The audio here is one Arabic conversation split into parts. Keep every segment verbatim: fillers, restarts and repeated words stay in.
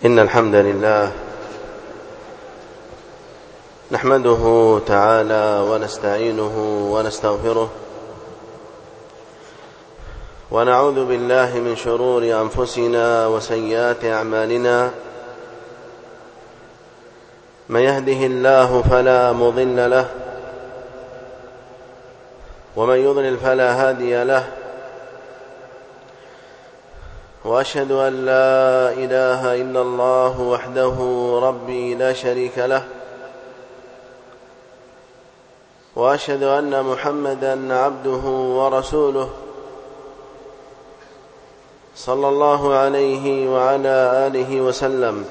إن الحمد لله نحمده تعالى ونستعينه ونستغفره ونعوذ بالله من شرور أنفسنا وسيئات أعمالنا. من يهده الله فلا مضل له ومن يضلل فلا هادي له، وأشهد أن لا إله إلا الله وحده ربي لا شريك له، وأشهد أن محمدًا عبده ورسوله صلى الله عليه وعلى آله وسلم.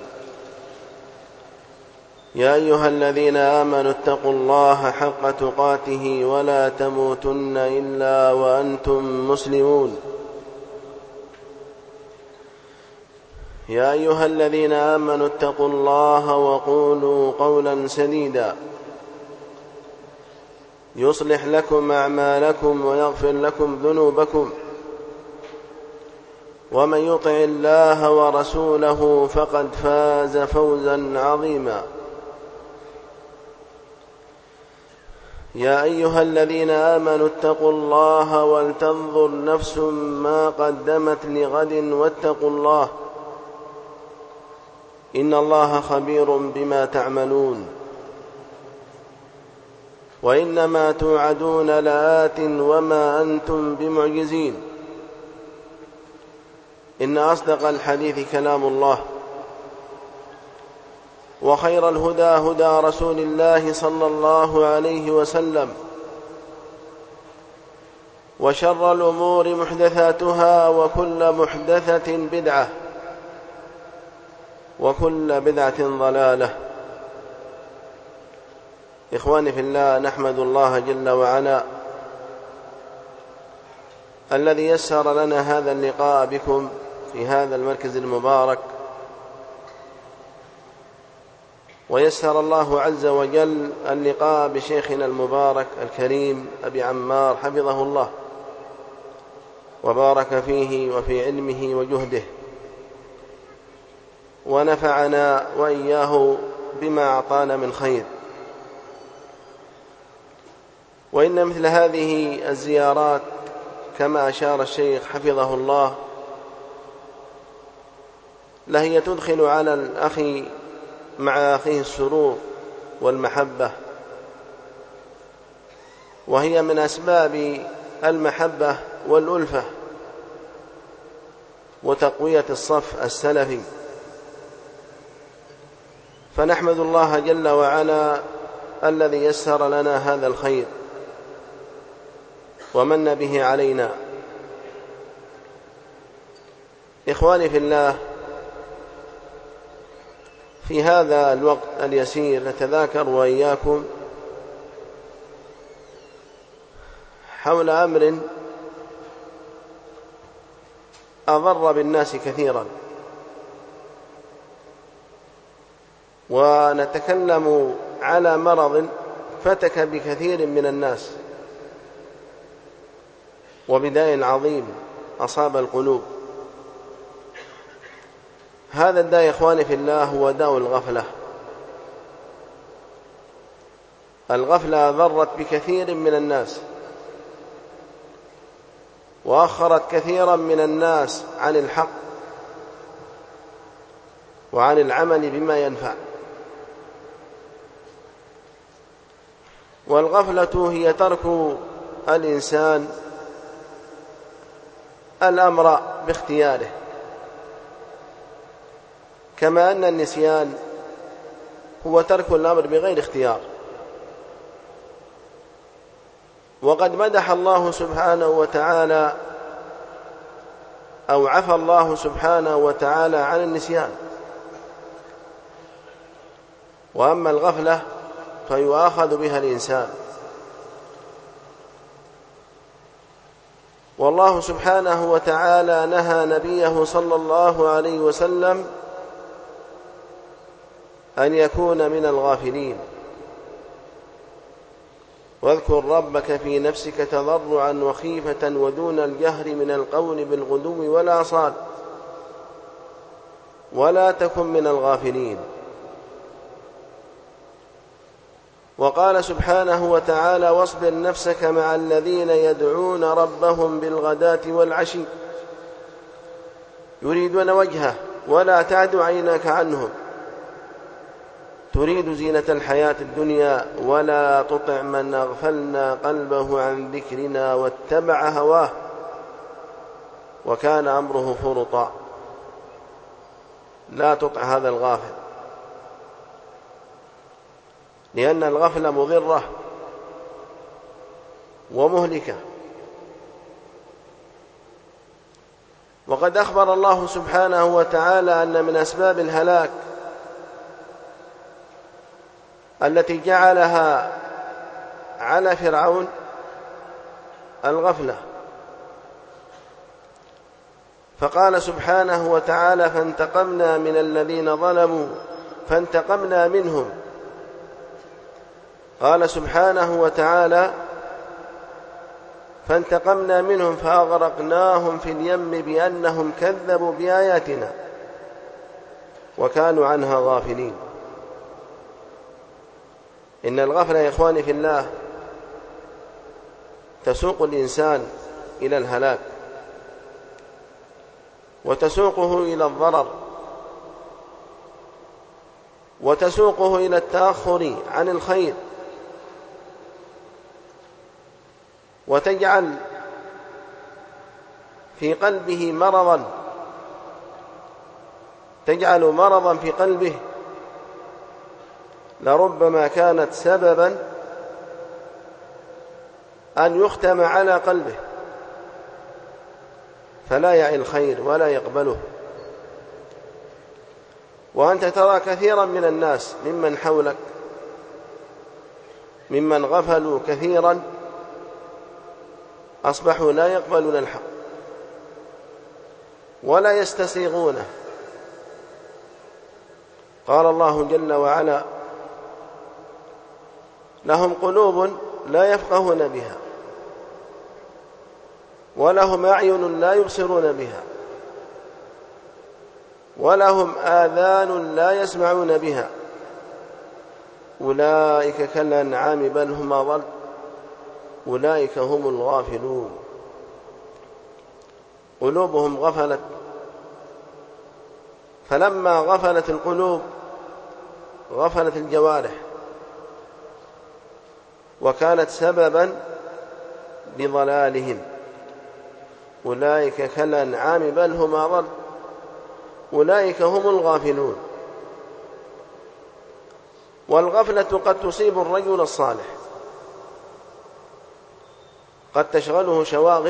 يا أيها الذين آمنوا اتقوا الله حق تقاته ولا تموتن إلا وأنتم مسلمون. يا أيها الذين آمنوا اتقوا الله وقولوا قولا سديدا يصلح لكم أعمالكم ويغفر لكم ذنوبكم، ومن يطع الله ورسوله فقد فاز فوزا عظيما. يا أيها الذين آمنوا اتقوا الله ولتنظر نفس ما قدمت لغد واتقوا الله إن الله خبير بما تعملون. وإنما توعدون لآت وما أنتم بمعجزين. إن أصدق الحديث كلام الله، وخير الهدى هدى رسول الله صلى الله عليه وسلم، وشر الأمور محدثاتها وكل محدثة بدعة وكل بدعة ضلالة. إخواني في الله، نحمد الله جل وعلا الذي يسر لنا هذا اللقاء بكم في هذا المركز المبارك، ويسر الله عز وجل اللقاء بشيخنا المبارك الكريم أبي عمار حفظه الله وبارك فيه وفي علمه وجهده، ونفعنا وإياه بما أعطانا من خير. وإن مثل هذه الزيارات كما أشار الشيخ حفظه الله لهي تدخل على الأخ مع أخيه السرور والمحبة، وهي من أسباب المحبة والألفة وتقوية الصف السلفي. فنحمد الله جل وعلا الذي يسر لنا هذا الخير ومن به علينا. إخواني في الله، في هذا الوقت اليسير نتذاكر وإياكم حول أمر أضر بالناس كثيرا، ونتكلم على مرض فتك بكثير من الناس وبداء عظيم أصاب القلوب. هذا الداء يا إخواني في الله هو داء الغفلة. الغفلة ضرت بكثير من الناس وأخرت كثيرا من الناس عن الحق وعن العمل بما ينفع. والغفلة هي ترك الإنسان الأمر باختياره، كما أن النسيان هو ترك الأمر بغير اختيار. وقد مدح الله سبحانه وتعالى أو عفى الله سبحانه وتعالى عن النسيان. وأما الغفلة فيؤاخذ بها الإنسان. والله سبحانه وتعالى نهى نبيه صلى الله عليه وسلم أن يكون من الغافلين. واذكر ربك في نفسك تضرعا وخيفة ودون الجهر من القول بالغدو والآصال ولا تكن من الغافلين. وقال سبحانه وتعالى: واصبر نفسك مع الذين يدعون ربهم بالغداة والعشي يريدون وجهه ولا تعد عيناك عنهم تريد زينة الحياة الدنيا ولا تطع من أغفلنا قلبه عن ذكرنا واتبع هواه وكان أمره فرطا. لا تطع هذا الغافل، لأن الغفلة مضرة ومهلكة. وقد أخبر الله سبحانه وتعالى أن من أسباب الهلاك التي جعلها على فرعون الغفلة، فقال سبحانه وتعالى: فانتقمنا من الذين ظلموا فانتقمنا منهم. قال سبحانه وتعالى: فانتقمنا منهم فأغرقناهم في اليم بأنهم كذبوا بآياتنا وكانوا عنها غافلين. إن الغفلة يا إخواني في الله تسوق الإنسان إلى الهلاك وتسوقه إلى الضرر وتسوقه إلى التأخر عن الخير، وتجعل في قلبه مرضا تجعل مرضا في قلبه لربما كانت سببا أن يختم على قلبه فلا يعي الخير ولا يقبله. وأنت ترى كثيرا من الناس ممن حولك ممن غفلوا كثيرا أصبحوا لا يقبلون الحق ولا يستسيغونه. قال الله جل وعلا: لهم قلوب لا يفقهون بها ولهم أعين لا يبصرون بها ولهم آذان لا يسمعون بها أولئك كالأنعام بل هم أضل أولئك هم الغافلون. قلوبهم غفلت، فلما غفلت القلوب غفلت الجوارح وكانت سببا لضلالهم. أولئك كالأنعام بل هم أضل أولئك هم الغافلون. والغفلة قد تصيب الرجل الصالح، قد تشغله شواغل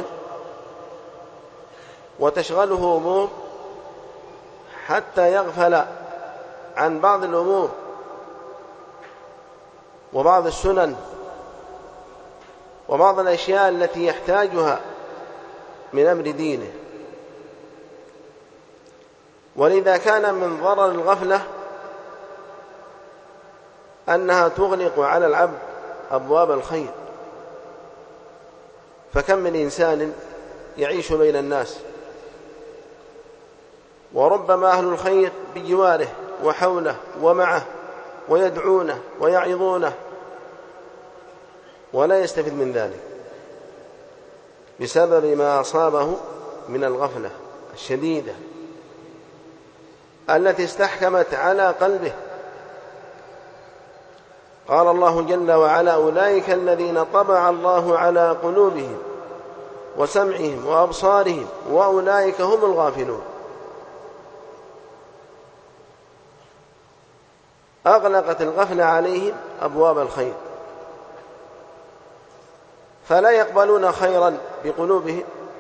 وتشغله أمور حتى يغفل عن بعض الأمور وبعض السنن وبعض الأشياء التي يحتاجها من أمر دينه. ولذا كان من ضرر الغفلة أنها تغلق على العبد أبواب الخير. فكم من إنسان يعيش بين الناس وربما أهل الخير بجواره وحوله ومعه ويدعونه ويعظونه ولا يستفيد من ذلك بسبب ما أصابه من الغفلة الشديدة التي استحكمت على قلبه. قال الله جل وعلا: أولئك الذين طبع الله على قلوبهم وسمعهم وأبصارهم وأولئك هم الغافلون. أغلقت الغفلة عليهم أبواب الخير فلا يقبلون خيرا بقلوبهم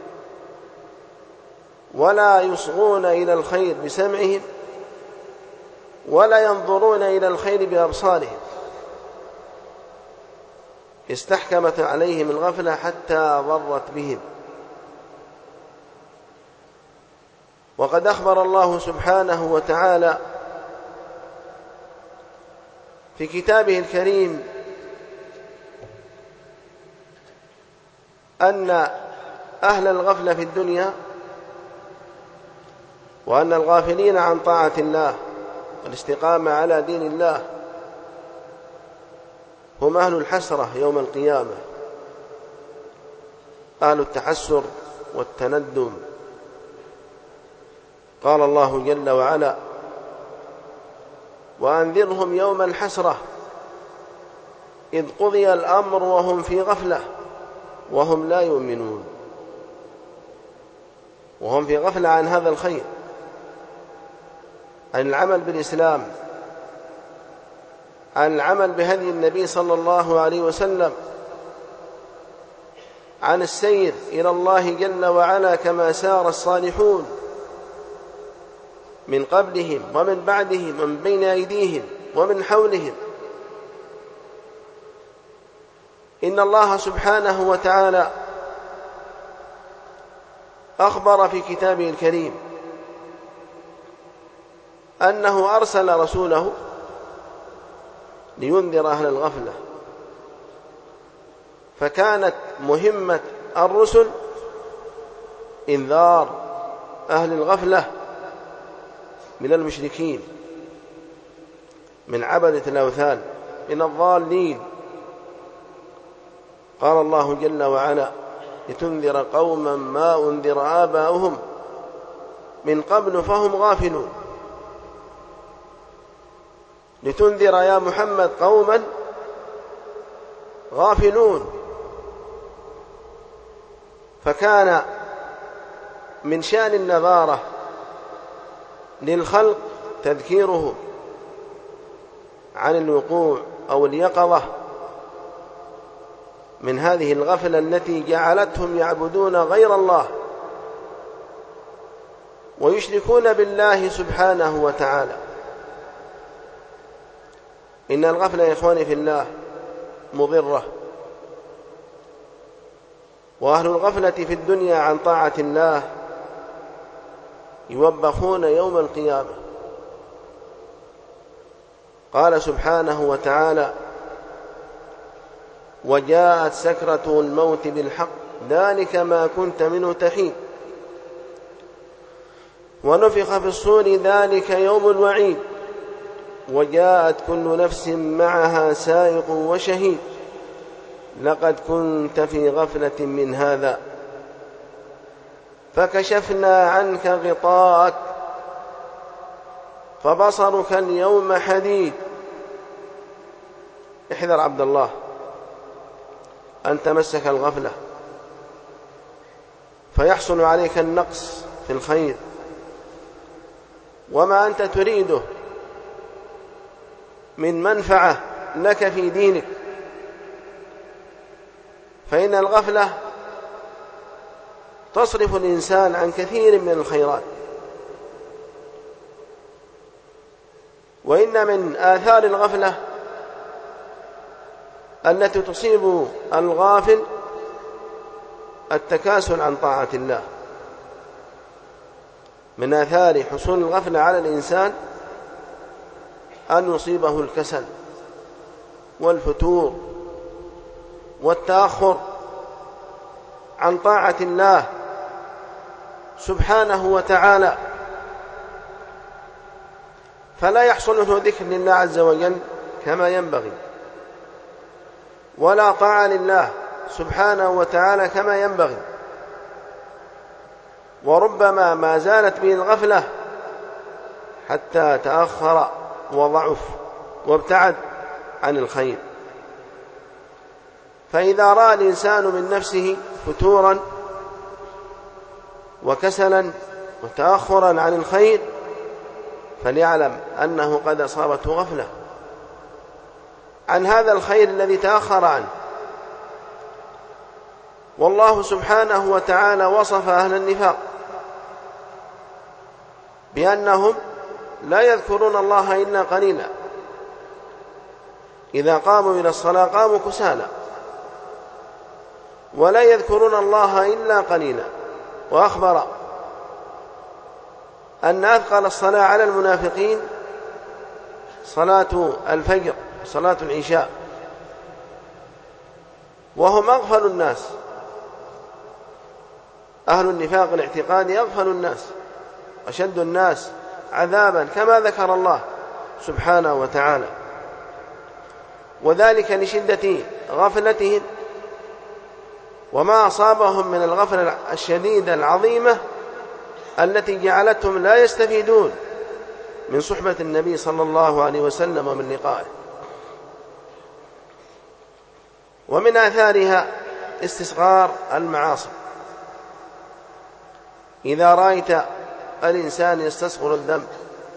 ولا يصغون إلى الخير بسمعهم ولا ينظرون إلى الخير بأبصارهم. استحكمت عليهم الغفلة حتى ضرت بهم. وقد أخبر الله سبحانه وتعالى في كتابه الكريم أن أهل الغفلة في الدنيا وأن الغافلين عن طاعة الله والاستقامة على دين الله هم أهل الحسرة يوم القيامة، أهل التحسر والتندم. قال الله جل وعلا: وأنذرهم يوم الحسرة إذ قضي الأمر وهم في غفلة وهم لا يؤمنون. وهم في غفلة عن هذا الخير، عن العمل بالإسلام، عن العمل بهدي النبي صلى الله عليه وسلم، عن السير إلى الله جل وعلا كما سار الصالحون من قبلهم ومن بعدهم ومن بين أيديهم ومن حولهم. إن الله سبحانه وتعالى أخبر في كتابه الكريم أنه أرسل رسوله لينذر أهل الغفلة، فكانت مهمة الرسل إنذار أهل الغفلة من المشركين، من عبدة الأوثان، من الضالين. قال الله جل وعلا: لتنذر قوما ما أنذر آباؤهم من قبل فهم غافلون. لتنذر يا محمد قوما غافلون. فكان من شأن النذارة للخلق تذكيره عن الوقوع أو اليقظة من هذه الغفلة التي جعلتهم يعبدون غير الله ويشركون بالله سبحانه وتعالى. إن الغفلة يا إخواني في الله مضرة، وأهل الغفلة في الدنيا عن طاعة الله يوبخون يوم القيامة. قال سبحانه وتعالى: وجاءت سكرة الموت بالحق ذلك ما كنت منه تحيد ونفخ في الصور ذلك يوم الوعيد وجاءت كل نفس معها سائق وشهيد لقد كنت في غفلة من هذا فكشفنا عنك غطاءك فبصرك اليوم حديد. احذر عبد الله أن تمسك الغفلة فيحصل عليك النقص في الخير وما أنت تريده من منفعة لك في دينك، فإن الغفلة تصرف الإنسان عن كثير من الخيرات. وإن من آثار الغفلة التي تصيب الغافل التكاسل عن طاعة الله. من آثار حصول الغفلة على الإنسان أن يصيبه الكسل والفتور والتأخر عن طاعة الله سبحانه وتعالى، فلا يحصل له ذكر لله عز وجل كما ينبغي، ولا طاعة لله سبحانه وتعالى كما ينبغي، وربما ما زالت به الغفلة حتى تأخر وضعف وابتعد عن الخير. فإذا رأى الإنسان من نفسه فتورا وكسلا وتأخرا عن الخير فليعلم أنه قد أصابته غفلة عن هذا الخير الذي تأخر عنه. والله سبحانه وتعالى وصف أهل النفاق بأنهم لا يذكرون الله إلا قليلا، إذا قاموا إلى الصلاة قاموا كسالى ولا يذكرون الله إلا قليلا. وأخبر أن أثقل الصلاة على المنافقين صلاة الفجر صلاة العشاء، وهم أغفل الناس. أهل النفاق الاعتقادي أغفل الناس، أشد الناس عذابا كما ذكر الله سبحانه وتعالى، وذلك لشدة غفلتهم وما أصابهم من الغفلة الشديدة العظيمة التي جعلتهم لا يستفيدون من صحبة النبي صلى الله عليه وسلم ومن لقائه. ومن آثارها استصغار المعاصي. إذا رأيت الإنسان يستصغر الذنب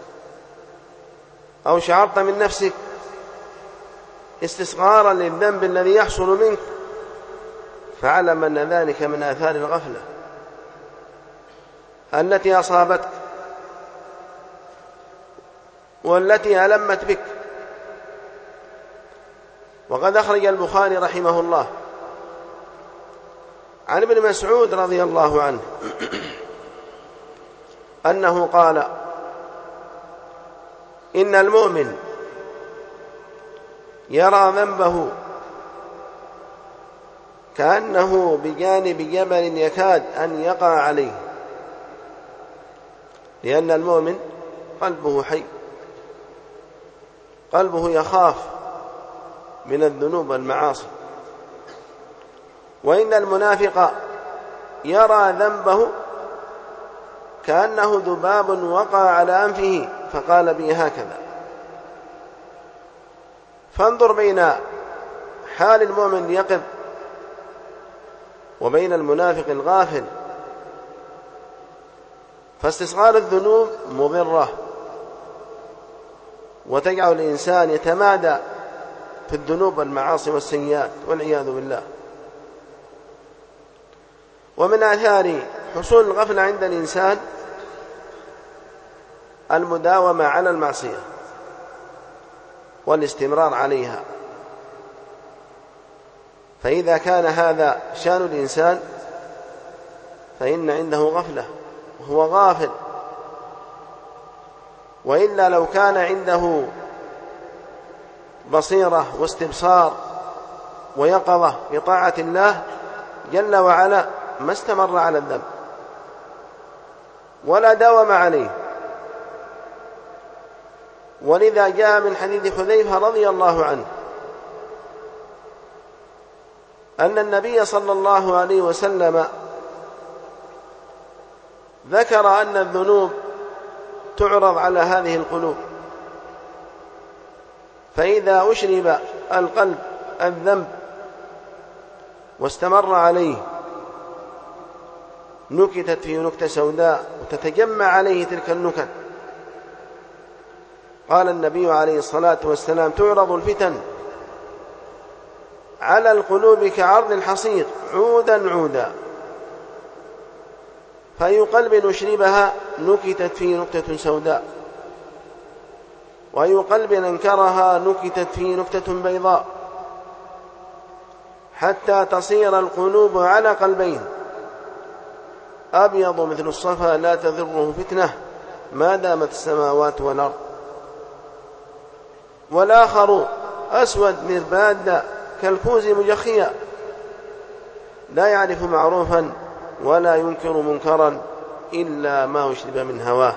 أو شعرت من نفسك استصغارا للذنب الذي يحصل منك، فاعلم أن ذلك من آثار الغفلة التي أصابتك والتي ألمت بك. وقد أخرج البخاري رحمه الله عن ابن مسعود رضي الله عنه أنه قال: إن المؤمن يرى ذنبه كأنه بجانب جبل يكاد أن يقع عليه، لأن المؤمن قلبه حي، قلبه يخاف من الذنوب والمعاصي. وإن المنافق يرى ذنبه كأنه ذباب وقع على أنفه فقال به هكذا. فانظر بين حال المؤمن اليقظ وبين المنافق الغافل، فاستصغار الذنوب مضرة وتجعل الإنسان يتمادى في الذنوب والمعاصي والسيئات والعياذ بالله. ومن آثار حصول الغفلة عند الإنسان المداومة على المعصية والاستمرار عليها، فإذا كان هذا شأن الإنسان فإن عنده غفلة وهو غافل. وإلا لو كان عنده بصيرة واستبصار ويقظة بطاعة الله جل وعلا ما استمر على الذنب ولا داوم عليه. ولذا جاء من حديث حذيفة رضي الله عنه أن النبي صلى الله عليه وسلم ذكر أن الذنوب تعرض على هذه القلوب، فإذا أشرب القلب الذنب واستمر عليه نكتت فيه نكتة سوداء وتتجمع عليه تلك النكت. قال النبي عليه الصلاة والسلام: تعرض الفتن على القلوب كعرض الحصير عودا عودا، فأي قلب نشربها نكتت فيه نكتة سوداء، وأي قلب أنكرها نكتت فيه نكتة بيضاء، حتى تصير القلوب على قلبين: أبيض مثل الصفا لا تضره فتنة ما دامت السماوات والأرض، والآخر أسود مرباد كالكوز مجخيا لا يعرف معروفا ولا ينكر منكرا إلا ما أشرب من هواه.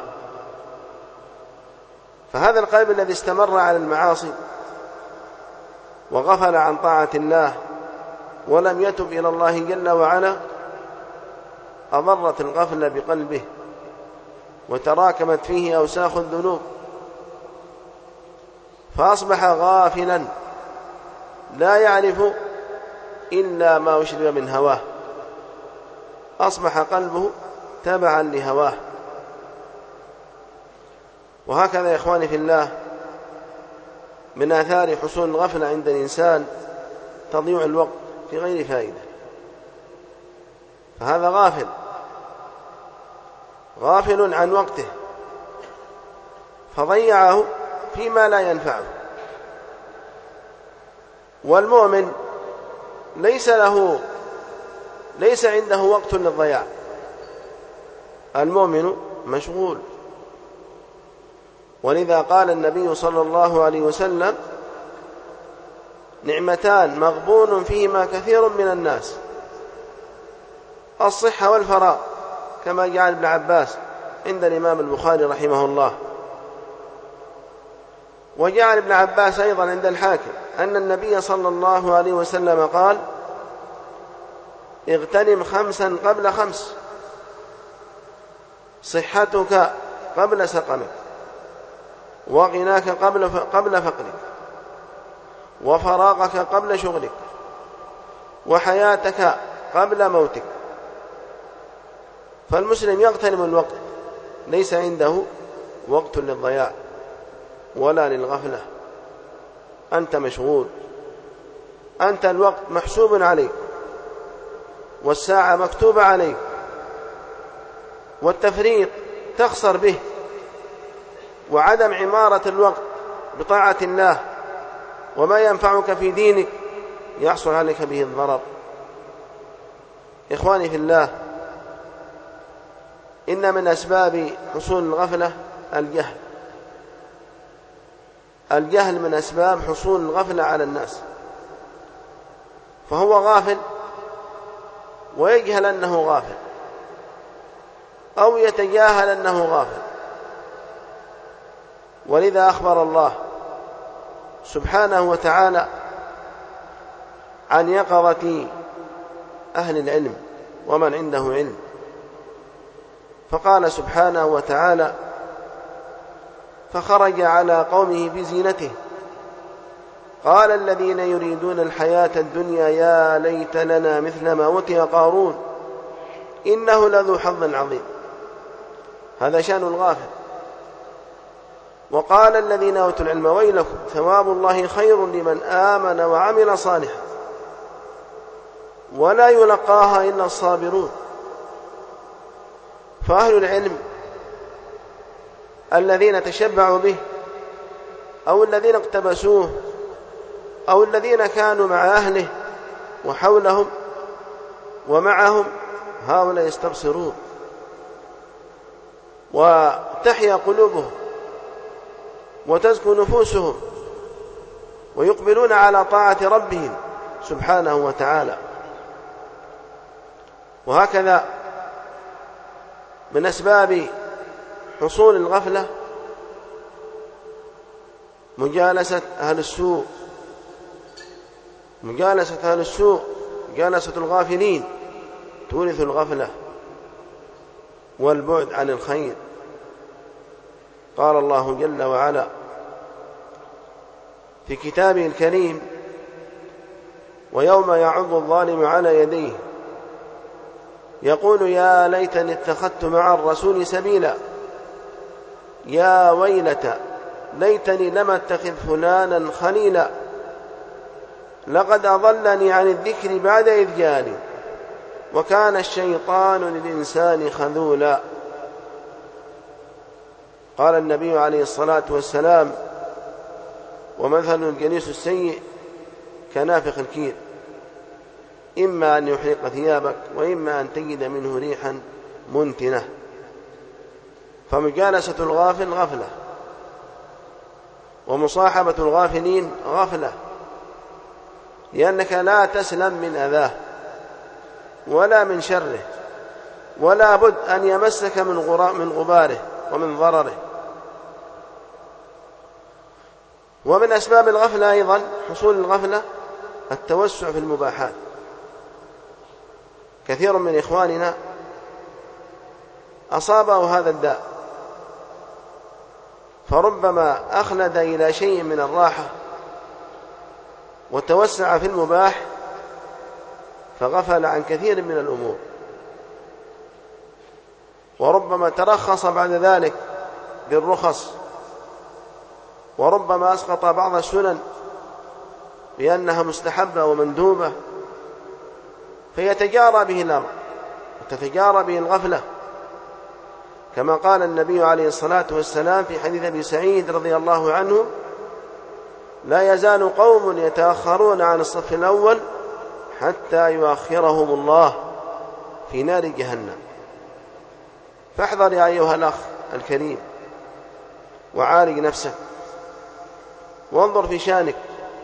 فهذا القلب الذي استمر على المعاصي وغفل عن طاعة الله ولم يتب إلى الله جل وعلا أضرت الغفلة بقلبه وتراكمت فيه أوساخ الذنوب، فأصبح غافلا لا يعرف إلا ما أشرب من هواه، أصبح قلبه تبعا لهواه. وهكذا يا إخواني في الله من آثار حصول الغفلة عند الإنسان تضييع الوقت في غير فائدة، فهذا غافل غافل عن وقته فضيعه فيما لا ينفعه. والمؤمن ليس له ليس عنده وقت للضياع، المؤمن مشغول. ولذا قال النبي صلى الله عليه وسلم: نعمتان مغبون فيهما كثير من الناس: الصحة والفراغ، كما جاء ابن عباس عند الإمام البخاري رحمه الله. وجاء عن ابن عباس أيضا عند الحاكم أن النبي صلى الله عليه وسلم قال: اغتنم خمسا قبل خمس: صحتك قبل سقمك، وغناك قبل قبل فقرك، وفراغك قبل شغلك، وحياتك قبل موتك. فالمسلم يغتنم الوقت، ليس عنده وقت للضياع ولا للغفلة. أنت مشغول، أنت الوقت محسوب عليك، والساعة مكتوبة عليك، والتفريط تخسر به، وعدم عمارة الوقت بطاعة الله وما ينفعك في دينك يحصل عليك به الضرر. إخواني في الله، إن من أسباب حصول الغفلة الجهل. الجهل من أسباب حصول الغفلة على الناس، فهو غافل ويجهل أنه غافل، أو يتجاهل أنه غافل. ولذا أخبر الله سبحانه وتعالى عن يقظة أهل العلم ومن عنده علم، فقال سبحانه وتعالى: فخرج على قومه بزينته قال الذين يريدون الحياة الدنيا يا ليت لنا مثل ما أوتي قارون إنه لذو حظ عظيم. هذا شأن الغافل. وقال الذين أوتوا العلم ويلكم ثواب الله خير لمن آمن وعمل صالحا ولا يلقاها إلا الصابرون. فأهل العلم الذين تشبعوا به أو الذين اقتبسوه أو الذين كانوا مع أهله وحولهم ومعهم، هؤلاء يستبصرون وتحيا قلوبهم وتزكو نفوسهم ويقبلون على طاعة ربهم سبحانه وتعالى. وهكذا من أسباب حصول الغفلة مجالسة أهل السوء. مجالسة أهل السوء، مجالسة الغافلين تورث الغفلة والبعد عن الخير. قال الله جل وعلا في كتابه الكريم: ويوم يعض الظالم على يديه يقول يا ليتني اتخذت مع الرسول سبيلا يا ويلتى ليتني لم اتخذ فلانا خليلا لقد أضلني عن الذكر بعد إذ جاءني وكان الشيطان للإنسان خذولا. قال النبي عليه الصلاة والسلام: ومثل الجليس السيء كنافخ الكير إما أن يحرق ثيابك وإما أن تجد منه ريحا منتنة. فمجالسة الغافل غفلة، ومصاحبة الغافلين غفلة، لأنك لا تسلم من أذاه ولا من شره، ولا بد أن يمسك من غباره ومن ضرره. ومن أسباب الغفلة أيضا حصول الغفلة التوسع في المباحات. كثير من إخواننا أصابه هذا الداء، فربما أخلد إلى شيء من الراحة وتوسع في المباح فغفل عن كثير من الأمور، وربما ترخص بعد ذلك بالرخص، وربما أسقط بعض السنن لأنها مستحبة ومندوبة، فيتجارى به الأمر وتتجارى به الغفلة، كما قال النبي عليه الصلاة والسلام في حديث أبي سعيد رضي الله عنه: لا يزال قوم يتأخرون عن الصف الأول حتى يؤخرهم الله في نار جهنم. فاحذر يا أيها الأخ الكريم وعالج نفسك وانظر في شانك،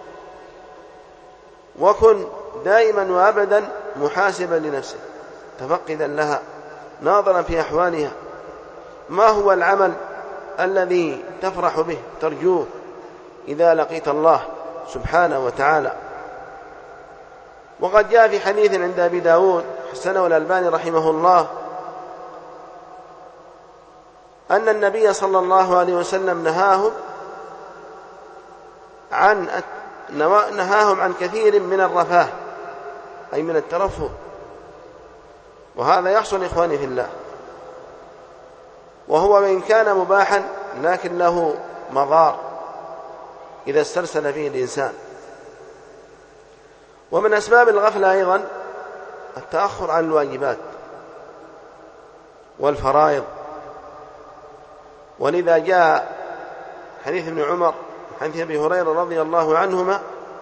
وكن دائما وأبدا محاسبا لنفسك، تفقدا لها، ناظرا في أحوالها، ما هو العمل الذي تفرح به ترجوه إذا لقيت الله سبحانه وتعالى؟ وقد جاء في حديث عند أبي داود حسنه الألباني رحمه الله أن النبي صلى الله عليه وسلم نهاهم عن نهاهم عن كثير من الرفاه، أي من الترفه، وهذا يحصل إخواني في الله، وهو وإن كان مباحا لكن له مضار إذا استرسل فيه الإنسان. ومن أسباب الغفلة أيضا التأخر عن الواجبات والفرائض، ولذا جاء حديث ابن عمر حديث أبي هريرة رضي الله عنهما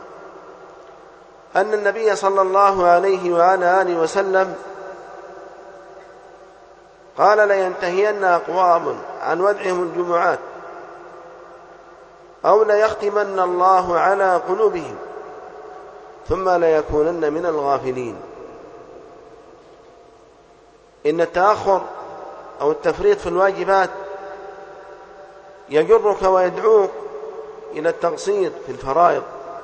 أن النبي صلى الله عليه وعلى آله وسلم قال: لينتهين أقوام عن ودعهم الجمعات أو ليختمن الله على قلوبهم ثم ليكونن من الغافلين. إن التأخر أو التفريط في الواجبات يجرك ويدعوك إلى التقصير في الفرائض،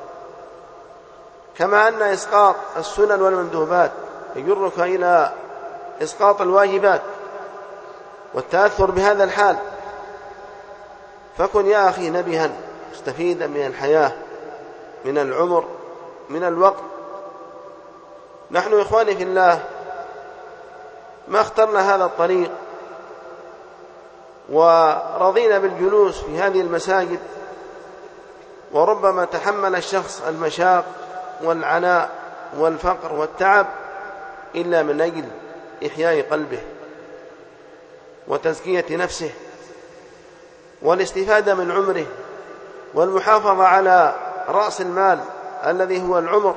كما أن إسقاط السنن والمندوبات يجرك إلى إسقاط الواجبات والتأثر بهذا الحال. فكن يا أخي نبها مستفيدا من الحياة، من العمر، من الوقت. نحن إخواني في الله ما اخترنا هذا الطريق ورضينا بالجلوس في هذه المساجد، وربما تحمل الشخص المشاق والعناء والفقر والتعب إلا من أجل إحياء قلبه وتزكية نفسه والاستفادة من عمره والمحافظة على رأس المال الذي هو العمر.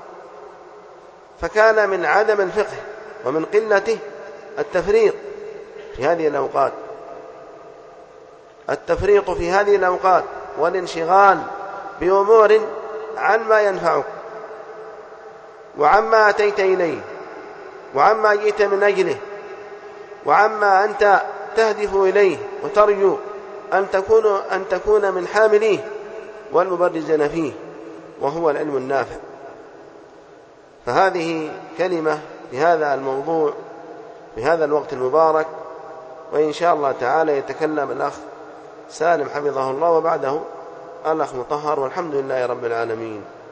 فكان من عدم الفقه ومن قلته التفريط في هذه الأوقات التفريط في هذه الأوقات والانشغال بأمور عن ما ينفعك وعما أتيت إليه وعما جئت من أجله وعما أنت تهدف إليه وترجو أن تكون, أن تكون من حامليه والمبرزين فيه، وهو العلم النافع. فهذه كلمة في هذا الموضوع في هذا الوقت المبارك، وإن شاء الله تعالى يتكلم الأخ سالم حفظه الله، وبعده الأخ مطهر، والحمد لله رب العالمين.